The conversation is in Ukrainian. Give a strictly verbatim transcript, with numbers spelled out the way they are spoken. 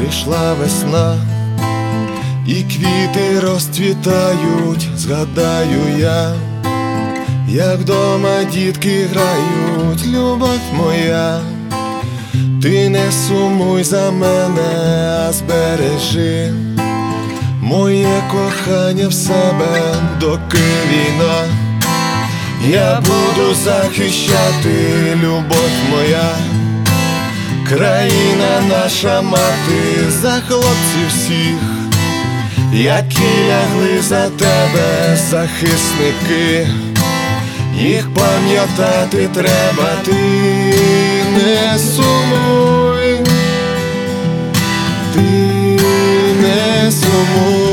прийшла весна, і квіти розцвітають, згадаю я, як дома дітки грають, любов моя. Ти не сумуй за мене, а збережи моє кохання в себе, доки війна. Я буду захищати, любов моя, країна наша мати, за хлопців всіх, які лягли за тебе, захисники. Їх пам'ятати треба, ти не сумуй, ти не сумуй.